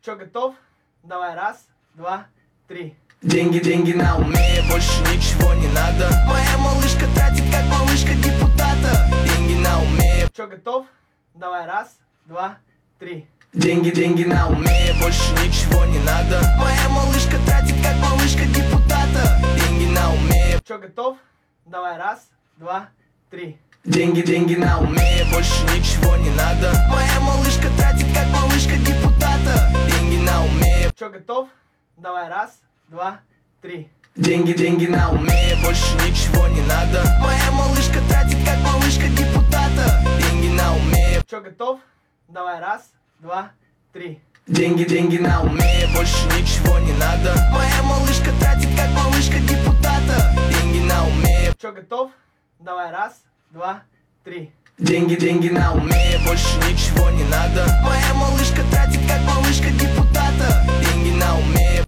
Чё, готов? Давай, раз, два, три. Деньги, деньги на уме, больше ничего не надо. Моя малышка тратит, как малышка депутата. Деньги на уме. Чё, готов? Давай, раз, два, три. Деньги, деньги на уме, больше ничего не надо. Моя малышка тратит, как малышка депутата. Деньги на уме. Чё, готов? Давай, раз, два, три. Деньги, деньги на уме, больше ничего не надо. Моя малышка тратит, как малышка депутата. Деньги на уме. Чё, готов? Давай, раз, два, три. Деньги, деньги на уме, больше ничего не надо. Моя малышка тратит, как малышка депутата. Деньги на уме. Чё, готов? Давай, раз, два, три. Деньги, деньги на уме, больше ничего не надо. Моя малышка тратит, как малышка депутата. Деньги на уме. Чё, готов? Давай, раз, два, три. Деньги, деньги на уме, больше ничего не надо. Моя малышка тратит, как малышка депутата.